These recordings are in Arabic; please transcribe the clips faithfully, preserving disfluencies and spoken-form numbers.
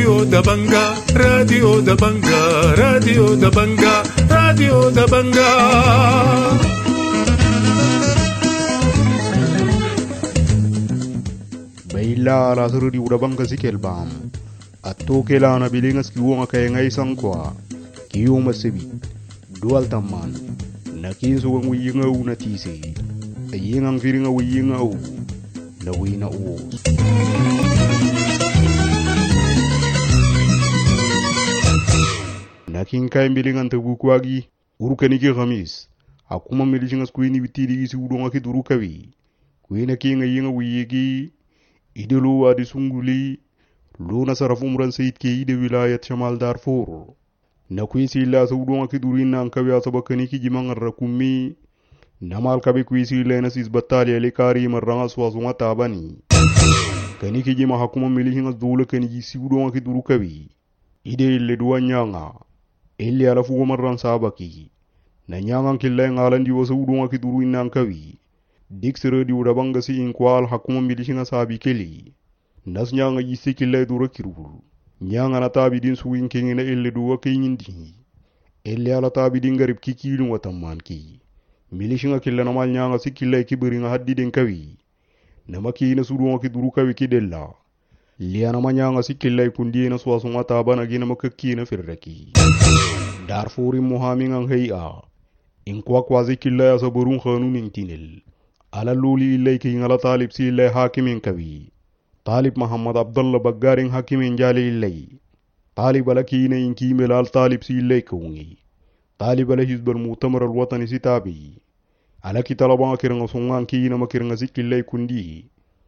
Radio da Banga, Radio da Banga, Radio da Banga, Radio da Banga. Baila la Radio da Banga sikelbam. Atoke la na bilingas kiwonga kay ngay sangkwa. Kiyuma sebi. Dual taman. Nakinso ang wiyinga u na tisi. Aying ang viringa wiyinga u. Nawi na u. Nakin kay bilingan tabukwagi. Urukaniki khamis. Akuma milishingas kuini bitiri isi udonga kidurukawi. Kuina kinga yinga wiyigi. Idelu adi sunguli. Luna saraf umran sayid ke ide wilayat Shamal Darfur. Na kuisi illa saudonga kidurin na angkawi asabakani ki jimang rakumi. Namal kabe kuisi illa nasis batali alikari marranga swazunga tabani. Kani ki jima hakuma milihingas dole kani jisi udonga kiduru kabi. Ide ille dua nyanga. Ille ala fugo marran sabaki. Na nyanga killa ngalan diwa saudonga kiduru na angkawi. Diksere di udabanga si inkwal hakuma milihingas sabi keli. Nas nyanga jisi killa dura kiruru. Nyanga na tabi din suwin kingi na ille duwa kingin di. Ille ala tabi din garib kikilun watamman ki. Milishinga killa namal nyanga si killa kibiri nga haddi den kawi. Nama ki na suruwa ki duru kawi ki della. Liya nama nyanga si killa kundi na suwasunga taba na gina makaki na firraki. Darfuri muhami ngang heya. Inkwa kwazi killa ya saburun khanun intinil. Ala luli illa ki ngala talib si illa hakimin kawi. Talib Muhammad Abdullah Baggaring hakimin jali illay. Talib ala kiina inki melal talib si illay kaungi. Talib ala hizbal mu'tamar al-watani si tabi. Ala ki talabanga kiranga sungan kiina makiranga si killay kundi.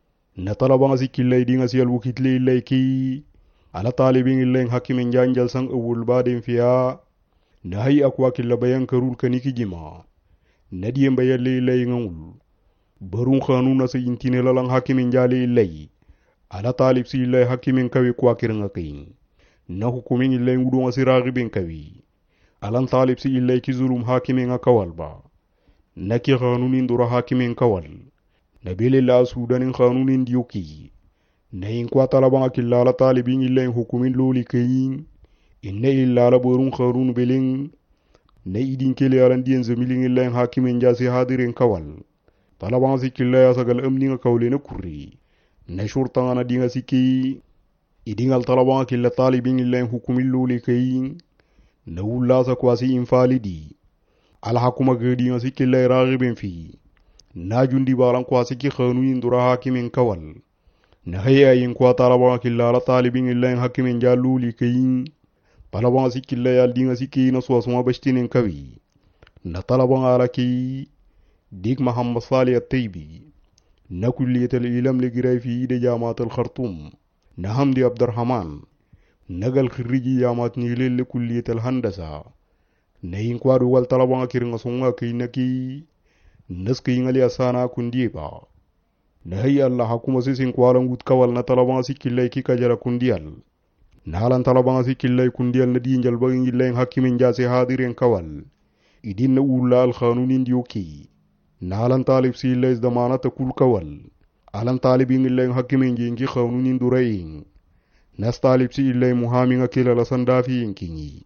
Na talabanga si killay dinga si alwukitli illay ki. Ala talibin illay hakimin janjal sang awul badin fiya. Na hay akwa killa bayan karul kaniki jima. Na diyem bayalle illay ngangul. Barun khanuna sa intine lalang hakimin jali illay. Ala talib si illay hakimin kawi kwa kiranga kain. Na hukumin illay ngudunga si ragibin kawi. Alan talib si illay ki zulum hakimin nga kawal ba. Na ki khanunin dura hakimin kawal. Na bile la sudanin khanunin diyoki. Na inkwa talabanga killala talibin illay hukumin loli kain. Inna illala borun khanun biling. Na idin kele alan diyen zemilin illay hakimin jasi hadirin kawal. Talabanga si killay asagal amni nga kawle na kurri. Na shurtanga na dinga siki. Idingal talabanga killa talibin illay hukumin loli kain. Na wula sa kwasi infalidi. Ala hakuma gadi nga si killa ragibin fi. Na jundi balang kwasi ki khanunin dura hakimin kawal. Na haya yin kwa talabanga killa ala talibin illay hakimin jaluli kain. Talabanga si killa yal dinga siki na suwasuma bashtinin kawi. Na talabanga ala ki. Dik Muhammad Salih at-Taybi. Na kulliyatal ilam ligiray fi ide jamaat al-Khartoum. Na Hamdi Abdurrahman. Nagal khiriji jamaat nilil kulliyatal handasa. Na inkwadu wal talabanga kiringa sunga kainaki. Naski ingali asana kundiba. Na hay Allah hakuma sisin kwalang gut kawal na talabanga si killay ki kajara kundiyal. Na halan talabanga si killay kundiyal na diinjal bagin ilay hakimin jase hadirin kawal. Idin na ula al-khanunin diyoki. Na alan talib si illay zamanata kul kawal. Alan talibin illay hakimin jinki khanunin durayin. Nas talib si illay muhami nga kila lasan dafi inkingi.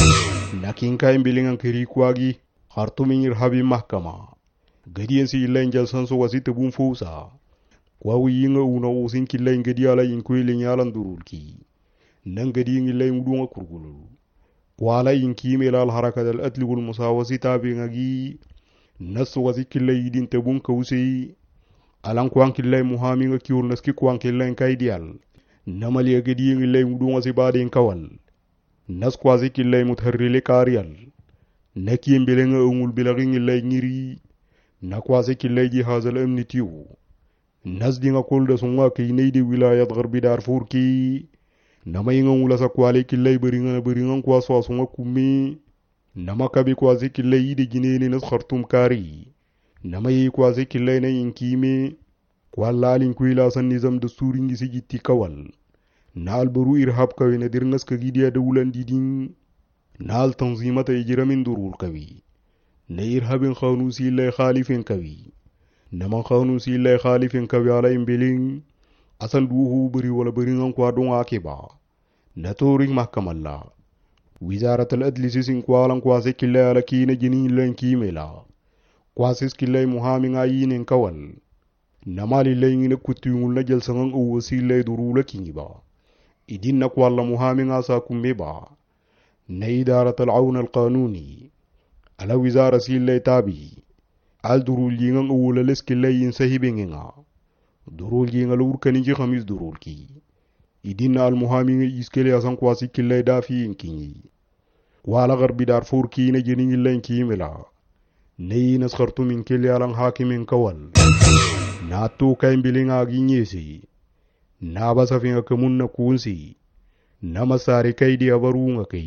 Nakin kain bilingan kiri kwagi. Khartumin irhabi mahkama. Gadiyan si illay jalsan so wasi tabun fausa. Kwawi yinga una usin killay ngadi ala inkwili nyalan durulki. Nang gadiyan illay udunga kurgulu. Kwala inki melal harakadal atligul musawasi tabi ngagi. Nasu wasi killay idin tabun kawsi. Alan kwang killay muhami nga kiur naski kwang killay kaidiyal. Namali agadi ng illay udunga si bading kawal. Nas kwazi killay mutharrile kariyal. Nakiyem bilenga ungul bilaging illay ngiri. Na kwazi killay jihazal amnitiyo. Nas dinga kulda sunga kainaydi wilayat garbi Darfur ki. Namay nga ula sa kwali killay baringa na baringang kwaswa sunga kumi. Nama kabi kwazi killay idi gineni nas Khartoum kari. Namay kwazi killay na inkime. Kwalalin kuila san nizam dasturin gisi jitti kawal. Naal baru irhab kawi na dirngas kagidiya dawulan didin. Naal tanzimata ijiramin durul kawi. Na irhabin khanusi illay khalifin kawi. Naman khanusi illay khalifin kawi ala imbiling. Asal duhu bari wala bari ngang kwa dunga ke ba. نتوري محكمة الله وزارة العدل سيسين كوالا كواسي كلا على كينا جنين لين كيميلا كواسيس كلا محامين عيين كوال نمالي لين كتيون لجل سنغن أوسي لي درولا كينيبا إدين نكوالا محامين عسا كمبا نيدارة العون القانوني على وزارة سيلي تابي al durul yi nga wula les ki lay yin sahibe nga durul yi nga lur kani ji khamis durul ki idina al muhami nga iskele asan kwasi ki lay da fi yin ki wala garbi dar fur ki ne jeni ngi len ki mela neyi nasxartu min kele alan hakimin kawal na tu kay mbilinga gi nyesi na ba safi nga kamun na kunsi na masari kay di abaru nga kay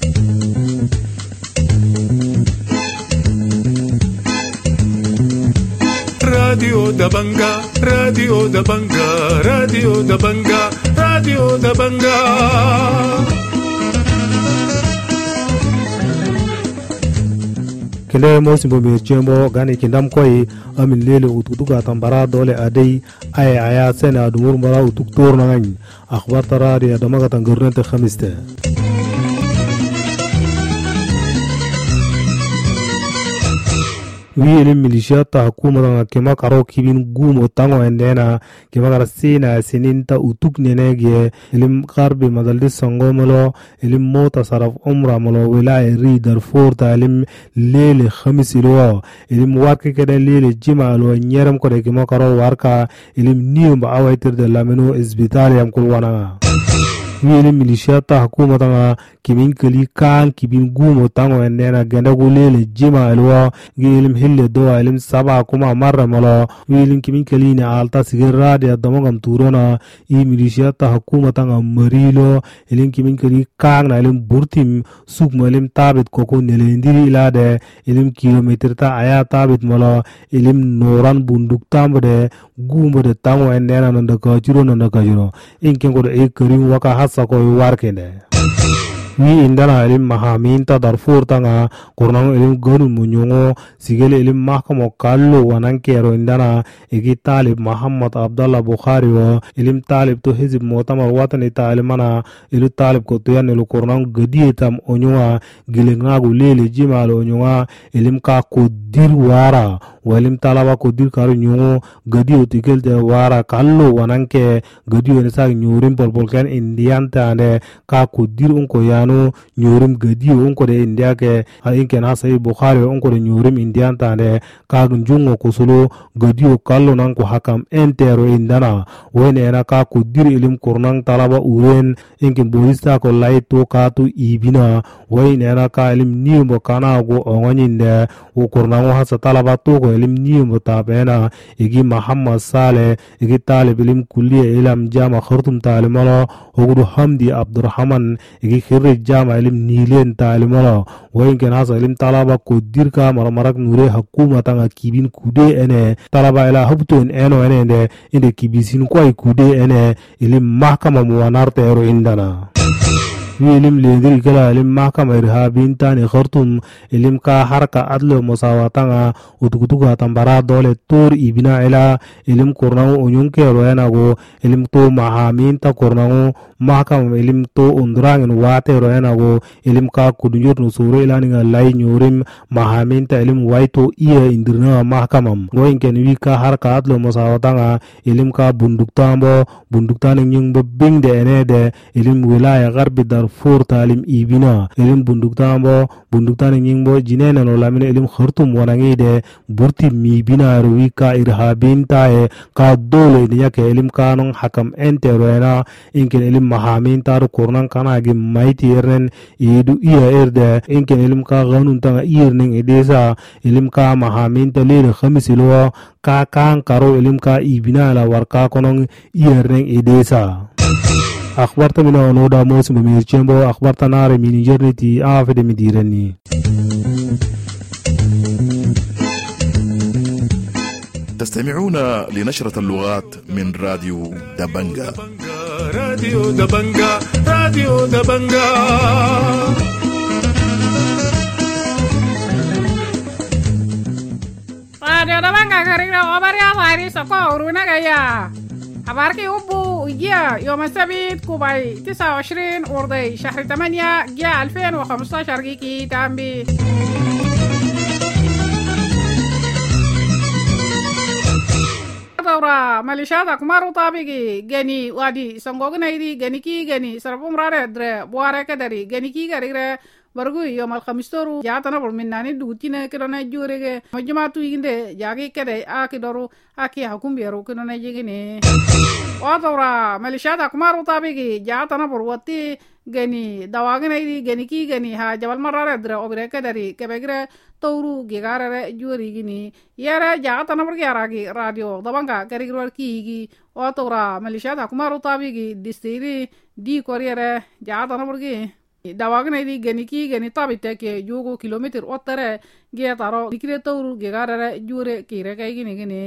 Radio da Banga, Radio da Banga, Radio da Banga, Radio da Banga. Kile mosi bobe chembo gani kindam koi amin lele ututuka tambara dole adai ay aya sena dumur mara utuktor nangani akhbar tarari adamaga tangurnete khamiste wiilim milishiyata hukumata kema karo kibin gumo tango endena kema kara sina sininta utuk nenege ilim karbi madaldi sangomolo ilim mota saraf umra molo wilaya ri darfur ta ilim lele khamis ilo ilim warke kede lele jima alo nyeram kode kema karo warka ilim niyumba awaitir de lameno isbitali yam kulwana wiilim milishiyata hukumata kimin kali kan kibin gumo tango endena genda gulele jima alo wiilim hille do ilim saba kuma marra malo wiilim kimin kali ni alta sigirradi adamogam turona i milishiyata hukumata nga marilo ilim kimin kali kan na ilim burtim sukma ilim tabit koko nelendiri ilade ilim kilometer ta aya tabit malo ilim noran bunduk tambade gumo de tango endena nanda kajuro nanda kajuro inken kodo e karim waka hasa ko warkende wi indana ilim mahaminta darfur tanga kurang ilim gonu munyongo sigele ilim mahkamo kallo wanankero indana igi talib muhammad abdullah bukhari wa ilim talib to hizib mutamar watani talimana ilu talib ko to yanelu kurang gadietam onywa gilengagu lele jimal onywa ilim ka ko dir wara walim talaba ko dir karu nyongo gadio tikel de wara kallo wananke gadio ne sa nyurim bolbolkan indianta ande ka ko dir unko yano nyurim gadio unko de india ke ayinke na sai bukhari unko de nyurim indianta ande ka gunjungo kusulu gadio kallo nan ko hakam entero indana wene na ka ko dir ilim kurnang talaba uren inke boista ko laito ka tu ibina wene na ka ilim niumbo kana go ongonyinde o kurnango hasa talaba to ko ilim niumbo tabena igi muhammad saleh igi talib ilim kulliya ilam jama khartum talimalo ogudu hamdi abdurrahman igi khirri jama ilim nilen talimalo wainke hasa ilim talaba ko dirka marmarak nure hukumata nga kibin kude ene talaba ila hubtun eno ene inde inde kibisin ko kude ene ilim mahkama muwanarte ero indana wiilim leediri kala ilim mahkama irhabin tani khartum ilim ka harka adlo musawatanga utukutuka tambara dole tur ibina ila ilim kurnawo unyunke royanago ilim to mahamin ta kurnawo mahkama ilim to undrangin wate royanago ilim ka kudunjur nusuro ila ninga lay nyurim mahamin ta ilim waito iya indirna mahkamam goinken wi ka harka adlo musawatanga ilim ka bunduktambo bunduktani nyingbo bingde enede ilim wilaya garbi dar fur talim ibina ilim bunduktambo bunduktani nyingbo jinena no lamine ilim khartum wanangide burti mi bina ruwi ka irhabin tae ka dole niya ke ilim kanong hakam enteroena inken ilim mahamin taru kurnan kana gi maiti ernen idu iya erde inken ilim ka ganun tanga irning edesa ilim ka mahamin ta lele khamisilo ka kan karo ilim ka ibina la warka konong irning edesa akhbarta mina onoda mosim bimir chembo akhbarta nare mini jerniti afede midirani تستمعون لنشرة اللغات من راديو دبنجا راديو دبنجا راديو دبنجا Radio Debanga kering na obar ya hari soko uruna gaya حبارك يوبو جاء يوم السبت كوباي تسعة وعشرين أرضي شهر ثمانية جاء ألفين وخمستاشر جيكي تامبي دورة ماليشيات أكمارو طابقي جاني وادي سنغوغنا يدي جاني كي جاني سربوم رارة دري بوارة كدري جاني كي غريغرة برغو يوم الخميس تورو جاتنا برمناني دوتينا كدونا جوريغي مجمع تويغنده جاكي كده آكي دورو آكي حكوم بيرو كدونا جيغني ودورة ماليشيات أكمارو طابقي جاتنا برواتي gani dawagana idi gani ki gani ha jabal marara dra obre kadari kebegre tawru gigarare juri gini yara jagata namar yaragi radio dabanga karigro ki gi otora malisha ta kumaru tabigi distiri di korriere jagata namar gi dawagana idi gani ki gani tabite ke jugo kilometer ottare getaro dikre tawru gigarare jure kire kay gini gini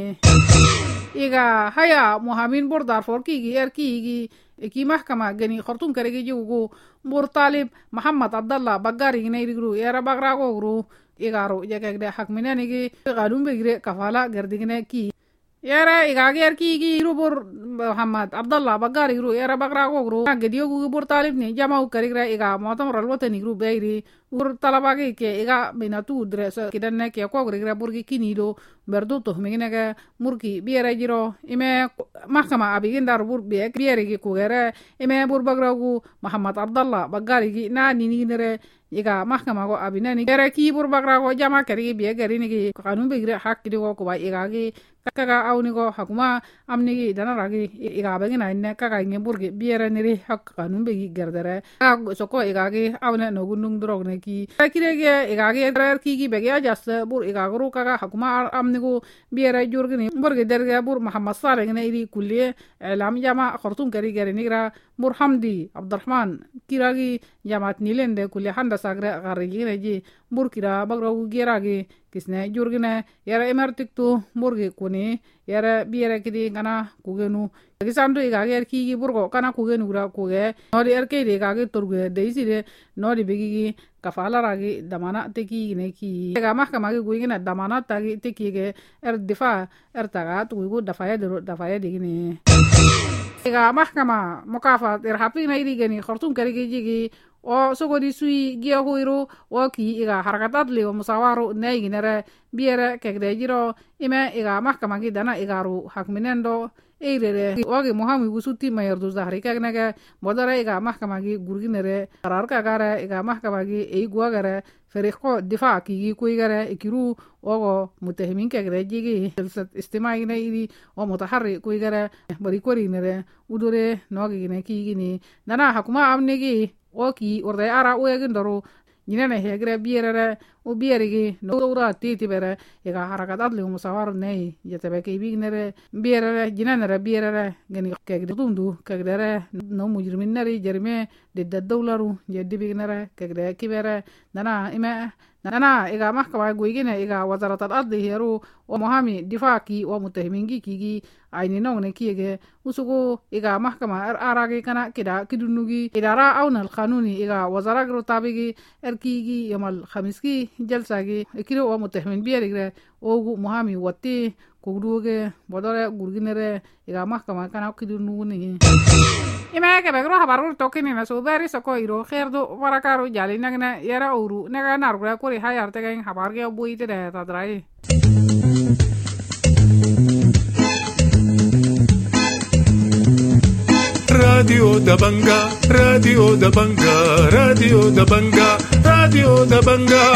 iga haya muhamin bordar for ki gi er ki gi ki mahkama gani khartum karege jugo mur talib muhammad abdallah bagari gine rigru era bagra go gru igaro jagagde hakminani gi qadum begre kafala gardigine ki era igager ki gi rubur muhammad abdallah bagari gru era bagra go gru gediyo gu bur talib ni jamau karigra iga motam ralwatani gru beiri ur talabagi ke iga binatu dresa kidanne ke ko grigra burgi kinido berdu to meginega murki biere jiro ime mahkama abigin dar bur be biere gi kugere ime bur bagragu muhammad abdallah bagari gi na nini nere iga mahkama go abinani bere ki bur bagrago jama kari be gari ni gi kanun be gre hak di go ko ba iga gi kaga awni go hakuma amni gi danaragi iga bagina inne kaga nge burgi biere niri hak kanun be gi gerdere soko iga gi awne no gunung drogne ki kirege iga gi rer ki gi bege jas bur iga gru kaga hakuma amni go biere jurgni burgi derge bur muhammad saleh ne iri kulliye elam jama khartum kari gari nigra bur hamdi abdurrahman kiragi jamat nilende kulli handa sagre garigi neji bur kira bagragu geragi kisne jurgine yara emertiktu burgi kuni yara biere kidi kana kugenu kisandu iga ger ki burgo kana kugenu gra kuge nodi erke de ga ge turge deisire nodi bigi kafala ragi damana teki ne ki ga mahkama ge guigina damana tagi teki ge er difa er taga tugu dafaya de dafaya digini iga mahkama mukafat irhapi na iri gani khartum kari ge jigi o sogodi sui gia hoiro o ki iga harakatat le musawaru nei ginere biere kegde jiro ime iga mahkama gi dana igaru hakminendo eirere oge muhammi gusuti mayardu zahri kagnege bodara iga mahkama gi gurginere qarar kagare iga mahkama gi ei guagare فريقو دفاع كي كوي غره اكيرو او متهمين كغره جيغي استماعي نيدي او متحرك كوي غره بري كوري نره ودوره نوغي نكي ني دانا حكومه امنيغي او كي اورد ارا ويغندرو ñinene hegre bierere o bierigi no dora titi bere ega harakatat le musawar nei yetebe ke bignere bierere jinenere bierere geni kegde tundu kegdere no mujriminari jerme de dawlaru jeddi bignere kegde kibere dana ime dana ega mahkama goigine ega wazaratat adli heru o muhami difaki o mutahimingi kigi aini nongne kiege usugo ega mahkama ar arage kana kida kidunugi idara awna al qanuni ega wazara gro tabigi erkigi yamal khamiski jalsagi ekiro o mutahimin bierigre o muhami watti kugduge bodore gurginere ega mahkama kana kidununi ima ke bagro habaru tokini na subari soko iro kherdo warakaro jali nagna yara uru naga nargura kori hayar tegen habarge buite de tadrai Radio Dabanga, Radio Dabanga, Radio Dabanga, Radio Dabanga.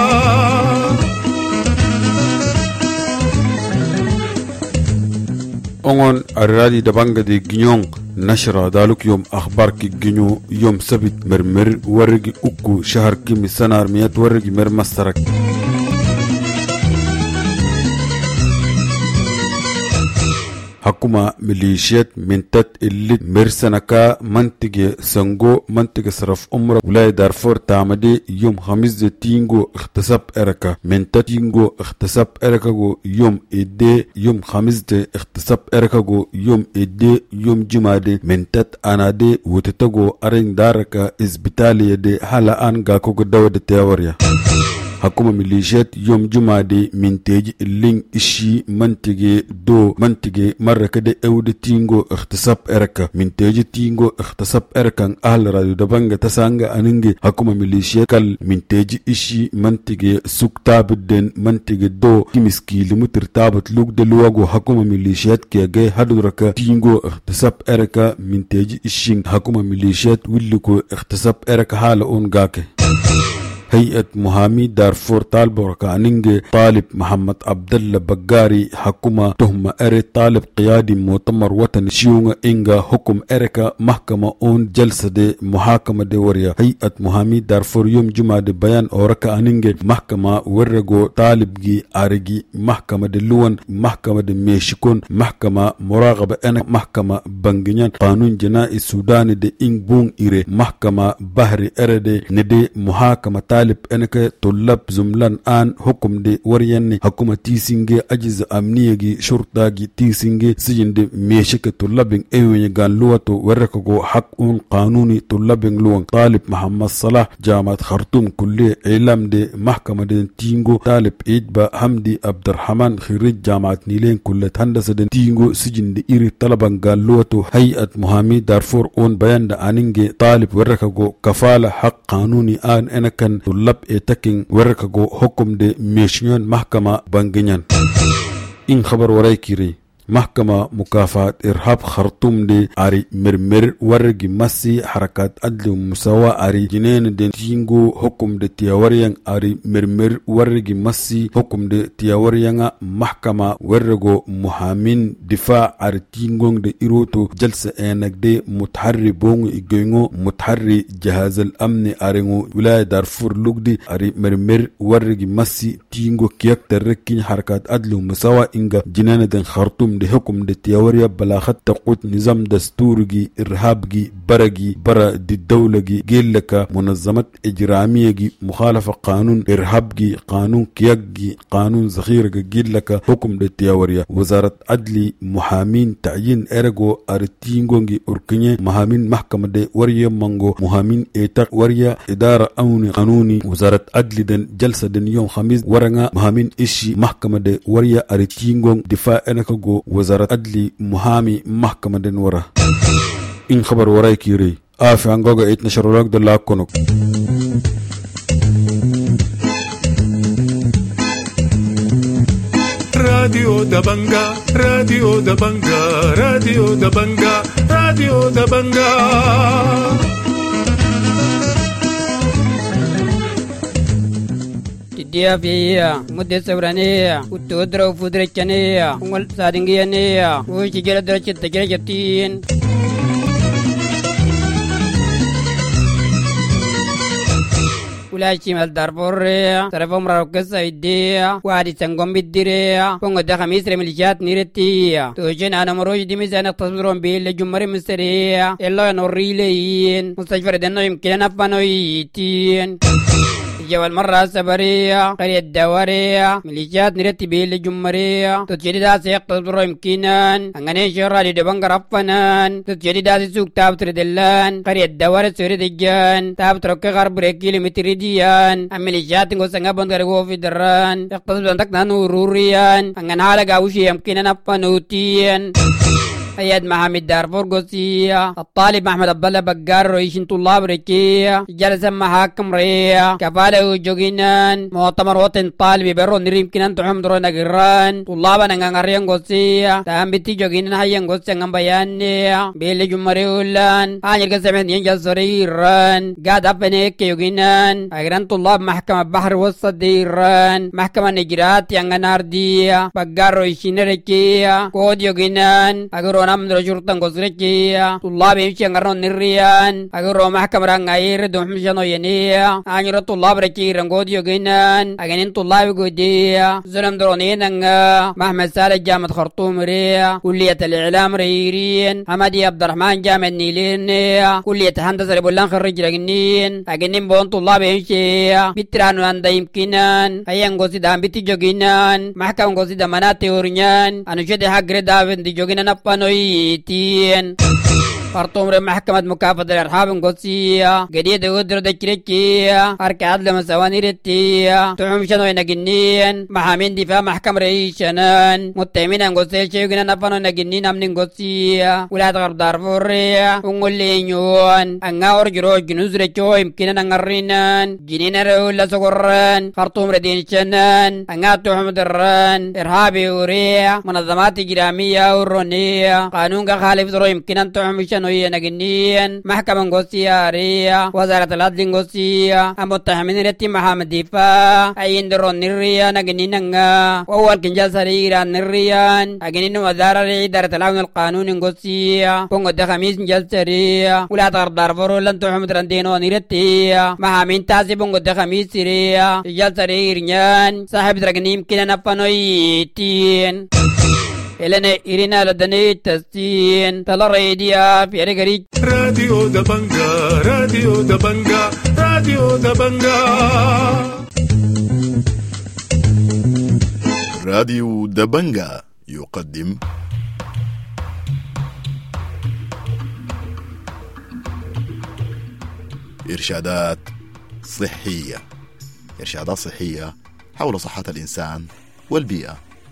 ongon arradi Dabanga de Ginyong nashra daluk yom akhbar ki ginyo yom sabit mermer wargi ukku shahar ki misanar miyat wargi mer mastarak حكومة ميليشيات منتت اللي مرسنكا منطقة سنغو منطقة صرف أمرا ولاية دارفور تامدي يوم خميس تينغو اختصاب اركا منتت تينغو اختصاب اركا جو يوم ادي يوم خميس اختصاب اركا جو يوم ادي يوم جمعة منتت انا دي وتتغو ارين داركا اسبيتالية دي حالا ان غاكو داود تيوريا حكومة ميليشيات يوم جمعة دي منتج اللين إشي منتج دو منتج مرة كده أود تينغو اختصاب إركا منتج تينغو اختصاب إركا أهل راديو دبنجة تسانغا أننجي حكومة ميليشيات كال منتج إشي منتج سوق تابدن منتج دو كمسكي لمتر تابت لوك دلواغو حكومة ميليشيات كي جاي هدركا تينغو اختصاب إركا منتج إشين حكومة ميليشيات ولكو اختصاب إركا حال أون غاكي هيئة محامي دارفور طالب وركانينج طالب محمد عبد الله بقاري حكومة تهمة اري طالب قيادي مؤتمر وطني شيونغ انغا حكم اريكا محكمة اون جلسة دي محاكمة دي وريا هيئة محامي دارفور يوم جمعة دي بيان وركانينج محكمة ورغو طالب جي اريجي محكمة دي لون محكمة دي ميشيكون محكمة مراقبة انا محكمة بنجنان قانون جنائي السوداني دي انغ بون ايري محكمة بحري اريدي ندي محاكمة طالب انك طلاب زملان ان حكم دي ورياني حكومة تيسينجي اجز امنيجي شرطاجي تيسينجي سجن دي ميشك طلاب ايوين غان لواتو وركو حق اون قانوني طلاب لون طالب محمد صلاح جامعة خرطوم كلية اعلام دي محكمة دي تينغو طالب ايدبا حمدي عبد الرحمن خريج جامعة نيلين كلية هندسة دي تينغو سجن دي ايري طلبا غان لواتو هيئة محامي دارفور اون بيان دا انينجي طالب وركو كفالة حق قانوني ان انكن طلاب اتكين وركو حكم دي ميشنيون محكمة بانجنيان إن خبر ورايكيري محكمة مكافحة إرهاب خرطوم دي عري مرمر ورقي مسي حركات عدل ومساواة عري جنين دي تينغو حكم دي تياوريان عري مرمر ورقي مسي حكم دي تياوريان محكمة ورقو محامين دفاع عري تينغو دي إروتو جلسة انك دي متحري بونغ إيغينغو متحري جهاز الأمن عرينغو ولاية دارفور لوك دي عري مرمر ورقي مسي تينغو كيك تركين حركات عدل ومساواة إنغا جنين دي خرطوم دي حكم دي تيوريا بلاخت تقوت نظام دستوري إرهابي برقي برا دي الدولة جيلك منظمات إجرامية مخالفة قانون إرهابي قانون كياجي قانون زخير جيلك حكم دي تيوريا وزارة عدلي محامين تعيين إرغو أرتينغونجي أركنية محامين محكمة دي وريا مانغو محامين إيتاق وريا إدارة أوني قانوني وزارة عدلي دن جلسة دن يوم خميس ورنغا محامين إشي محكمة دي وريا أرتينغونج دفاع إنكو وزارة عدلي محامي محكمة دن ورا إن خبر وراي كيري آفي عنقوغا إتنشر لك دلاك كونك راديو دبنجا راديو دبنجا راديو دبنجا راديو دبنجا dia via mudde sabrania utodra fudre chania ungol sadingiania uchi jera dra chitta jera jatin ulachi mal darborrea tarafom rakesa idea wadi sangom bidirea pongo da khamis remilijat niretia to jena ana moroj dimizana tasbiron bil jumari misteria ella norilein mustajfar denno yimkina fanoitin جوال مرة سبرية قرية دورية ميليشيات نرتبي لجمرية تتجدي داس يقتصر يمكنان أنغني شرع لدبنغ رفنان تتجدي داس سوق تاب تردلان قرية دورة سوري دجان تاب ترك غرب ركيل متريديان الميليشيات نغو سنغا بندرغو في دران يقتصر بندك نانو روريان أنغن حالة غاوشي يمكنان أفنوتيان أياد محمد دارفور قصية الطالب محمد عبد الله بقار رئيس طلاب ركية جلس محاكم ريا كفاله جوجينان مؤتمر وطن طالب برو نريم كنان تحمد رو نغران طلابا نغنغريان قصية تهم بيتي جوجينان هايان قصية نغم بيانية بيلي جمري أولان آنير قسمين ينجل سريران قاد أفنيك يوجينان أغران طلاب محكمة بحر وسط ديران محكمة نجرات ينغنار دية بقار رئيس ركية كود يوجينان أغرو نام درجورتان قصركيا طلاب يمشي عن الريان أجروا محكمة رانغير دوم مشانو ينيا أجروا طلاب ركي رانغود يوجينان أجنين طلاب جوديا زلم درونين عنها محمد سالة جامعة خرطوم ريا كلية الإعلام ريرين حمدي عبد الرحمن جامعة نيلين كلية هندسة ربولان خريج رجنين أجنين بون طلاب يمشي بترانو عند يمكنان أيان قصيد هم بيتي جوجينان محكمة قصيد مناطق أورنيان أنا شد حق ردافن دي جوجينان أبانو Tien خرطوم محكمة مكافحة الإرهاب القدسية قديدة قدرة الكريكية أركاد لما سواني رتية تحوم شنو ينقنين محامين دفاع محكمة رئيس شنان متهمين القدسية شيوغنا نفنو نقنين أمن القدسية ولاية غرب دارفورية ونقولينيون أنغا أرجروج جنوز رجو يمكننا نغرينان جنين رؤولا سقران خرطوم ردين شنان أنغا تحوم دران إرهابي ورية منظمات إجرامية ورونية قانون خالف ذرو يمكن أن تحوم شنو ينقنين محكمة قدسية رية وزارة العدل قدسية المتهمين رتي محمد دفاع أين درون نريا نقنين أنغا وهو الكنجال سريران نريان أقنين وزارة إدارة العون القانون قدسية بونغو دخميس نجال سريا ولا تغرب دارفورو لن تحوم درندينو نرتي محامين تاسي بونغو دخميس سريا نجال سريران صاحب درقنين كنا نفنو يتين إلنا إيرينا لدني تستين تلا راديو في أريغري راديو دبنجا راديو دبنجا راديو دبنجا راديو دبنجا يقدم إرشادات صحية إرشادات صحية حول صحة الإنسان والبيئة.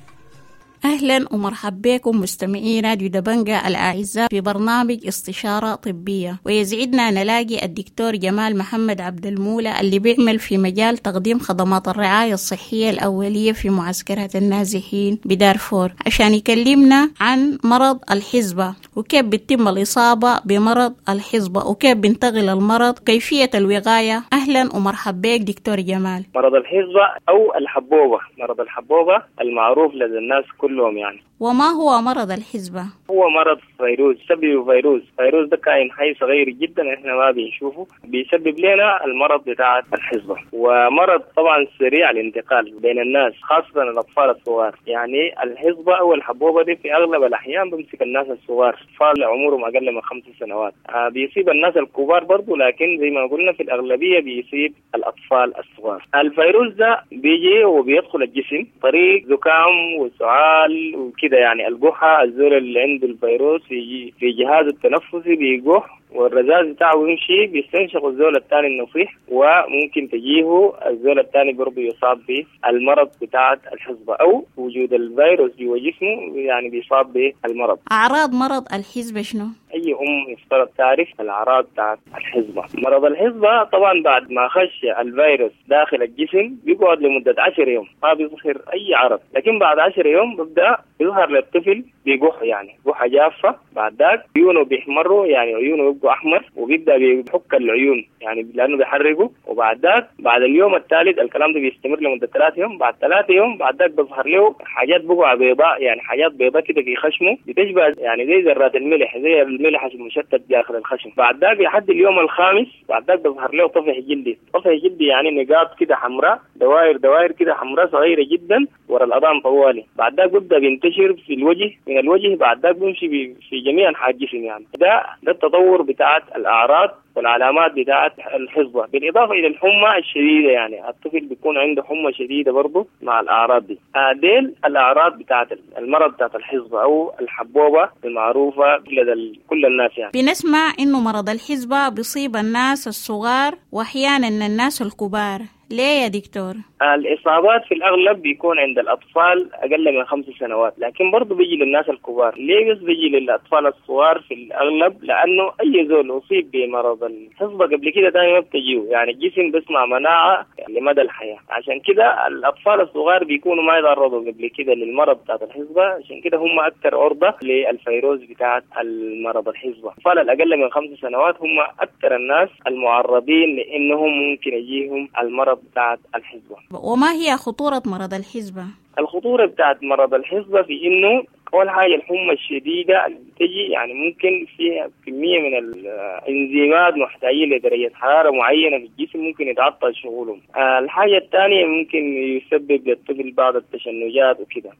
أهلا ومرحبا بكم مستمعي راديو دبنجا الأعزاء في برنامج استشارة طبية، ويزعدنا نلاقي الدكتور جمال محمد عبد المولى اللي بيعمل في مجال تقديم خدمات الرعاية الصحية الأولية في معسكرات النازحين بدارفور عشان يكلمنا عن مرض الحصبة وكيف بتتم الإصابة بمرض الحصبة وكيف بينتقل المرض كيفية الوقاية. أهلا ومرحبا بك دكتور جمال. مرض الحصبة أو الحبوبة، مرض الحبوبة المعروف لدى الناس كلهم يعني. وما هو مرض الحصبة؟ هو مرض فيروس، سبب فيروس فيروس ده كائن حي صغير جدا احنا ما بنشوفه، بيسبب لنا المرض بتاع الحصبة، ومرض طبعا سريع الانتقال بين الناس خاصة الأطفال الصغار. يعني الحصبة أو الحبوبة دي في أغلب الأحيان بمسك الناس الصغار، أطفال عمرهم أقل من خمس سنوات. آه بيصيب الناس الكبار برضو، لكن زي ما قلنا في الأغلبية بيصيب الأطفال الصغار. الفيروس ده بيجي وبيدخل الجسم طريق زكام وسعال وكده، يعني الجحة الزول اللي عنده الفيروس في في جهازه التنفسي بيجح والرذاذ بتاعه يمشي بيستنشق الزول الثاني النصيح، وممكن تجيه الزول الثاني برضه يصاب بالمرض بتاع الحصبة أو وجود الفيروس جوا جسمه يعني بيصاب بالمرض. أعراض مرض الحصبة شنو؟ أي أم يفترض تعرف الأعراض بتاعت الحصبة. مرض الحصبة طبعا بعد ما خش الفيروس داخل الجسم بيقعد لمدة عشر يوم ما بيظهر أي عرض، لكن بعد عشر يوم ببدأ يظهر للطفل بيقح، يعني قحة جافة، بعد ذاك عيونه بيحمروا، يعني عيونه يبقوا أحمر وبيبدأ بيحك العيون يعني لأنه بيحرقوا، وبعد ذاك بعد اليوم الثالث الكلام ده بيستمر لمدة ثلاثة يوم، بعد ثلاثة يوم بعد ذاك بيظهر له حاجات بقع بيضاء، يعني حاجات بيضاء كده في خشمه بتشبه يعني زي ذرات الملح، زي الملح المشتت داخل الخشم. بعد ذاك لحد اليوم الخامس بعد ذاك بيظهر له طفح جلدي، طفح جلدي يعني نقاط كده حمراء، دوائر دوائر كده حمراء صغيرة جدا ورا الأذان طوالي. بعد ذاك بيبدأ بينتشر في الوجه، من الوجه بعد ذاك بيمشي في جميع أنحاء الجسم. يعني ده ده التطور بتاعت الأعراض والعلامات بتاعت الحصبة، بالإضافة إلى الحمى الشديدة، يعني الطفل بيكون عنده حمى شديدة برضه مع الأعراض دي. هذيل الأعراض بتاعت المرض بتاعت الحصبة أو الحبوبة المعروفة لدى كل الناس. يعني بنسمع إنه مرض الحصبة بيصيب الناس الصغار وأحيانا الناس الكبار، ليه يا دكتور؟ الإصابات في الأغلب بيكون عند الأطفال أقل من خمس سنوات، لكن برضو بيجي للناس الكبار. ليه بس بيجي للأطفال الصغار في الأغلب؟ لأنه أي زول أصيب بمرض الحصبة قبل كده تاني ما بتجيه، يعني الجسم بيصنع مناعة لمدى الحياة، عشان كده الأطفال الصغار بيكونوا ما يتعرضوا قبل كده للمرض بتاع الحصبة، عشان كده هم أكثر عرضة للفيروس بتاع المرض الحصبة. الأطفال الأقل من خمس سنوات هم أكثر الناس المعرضين لأنهم ممكن يجيهم المرض بتاعت الحصبة. وما هي خطورة مرض الحصبة؟ الخطورة بتاعت مرض الحصبة في إنه أول حاجة الحمى الشديدة اللي بتجي، يعني ممكن فيها كمية من الإنزيمات محتاجين لدرجة حرارة معينة في الجسم ممكن يتعطل شغلهم. الحاجة الثانية ممكن يسبب للطفل بعض التشنجات وكده.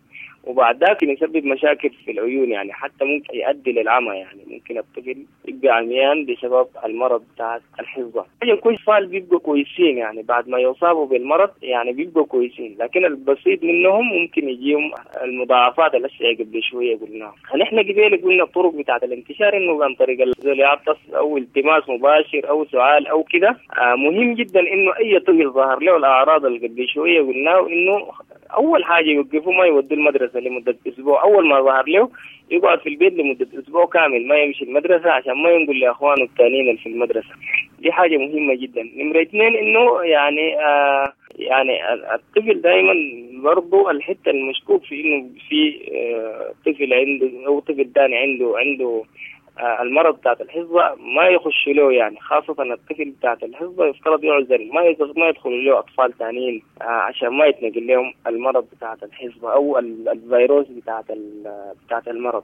وبعد ذاك يسبب مشاكل في العيون، يعني حتى ممكن يؤدي للعمى، يعني ممكن الطفل يبقى عميان بسبب المرض بتاع الحصبة. يكون الأطفال بيبقوا كويسين يعني بعد ما يصابوا بالمرض، يعني بيبقوا كويسين، لكن البسيط منهم ممكن يجيهم المضاعفات اللي قبل شوية قلناها. نحن قبل قلنا الطرق بتاعت الانتشار إنه عن طريق العطس أو التماس مباشر أو سؤال أو كده. آه مهم جدا إنه أي طفل ظهر له الأعراض اللي قبل شوية قلناه، إنه أول حاجة يوقفوا ما يودوا المدرسة لمدة أسبوع. أول ما ظهر له يقعد في البيت لمدة أسبوع كامل، ما يمشي المدرسة عشان ما ينقل لأخوانه التانيين اللي في المدرسة. دي حاجة مهمة جدا. نمرة اثنين إنه يعني آه يعني الطفل دائما برضو الحتة المشكوك في إنه في آه طفل عنده أو طفل ثاني عنده عنده آه المرض بتاعت الحصبة ما يخش له، يعني خاصة الطفل بتاعت الحصبة يفترض يعزل، ما ما يدخل له أطفال ثانيين آه عشان ما يتنقل لهم المرض بتاعت الحصبة أو الفيروس بتاعت بتاعت المرض.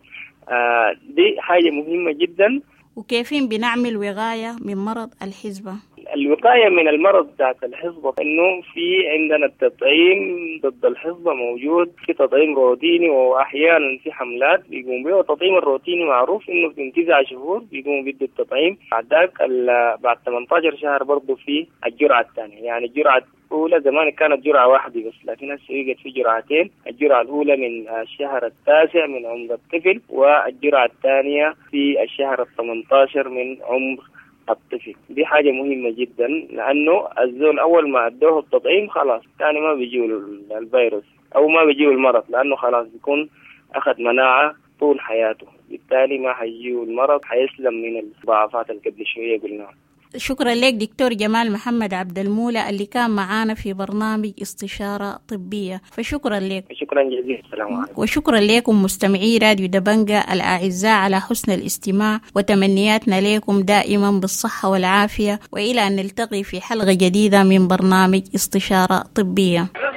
آه دي حاجة مهمة جدا. وكيفين بنعمل وقاية من مرض الحصبة؟ الوقاية من المرض بتاعت الحصبة إنه في عندنا التطعيم ضد الحصبة موجود، في تطعيم روتيني وأحيانا في حملات بيقوم به. التطعيم الروتيني معروف إنه في تسعة شهور بيقوم بده التطعيم، بعد ذاك بعد ثمانية عشر شهر برضه في الجرعة الثانية. يعني الجرعة الأولى زمان كانت جرعة واحدة بس، لكن هسه بقت في جرعتين. الجرعة الأولى من الشهر التاسع من عمر الطفل، والجرعة الثانية في الشهر الثامن عشر من عمر الطفل. دي حاجة مهمة جدا، لأنه الزول أول ما أدوه التطعيم خلاص ثاني ما بيجيه الفيروس أو ما بيجيه المرض، لأنه خلاص بيكون أخذ مناعة طول حياته، بالتالي ما حيجيه المرض، حيسلم من الضعفات اللي قبل شوية قلناها. شكرا لك دكتور جمال محمد عبد المولى اللي كان معانا في برنامج استشارة طبية، فشكرا لك. شكرا جزيلا. السلام عليكم. وشكرا لكم مستمعي راديو دبنجة الأعزاء على حسن الاستماع، وتمنياتنا لكم دائما بالصحة والعافية، وإلى أن نلتقي في حلقة جديدة من برنامج استشارة طبية.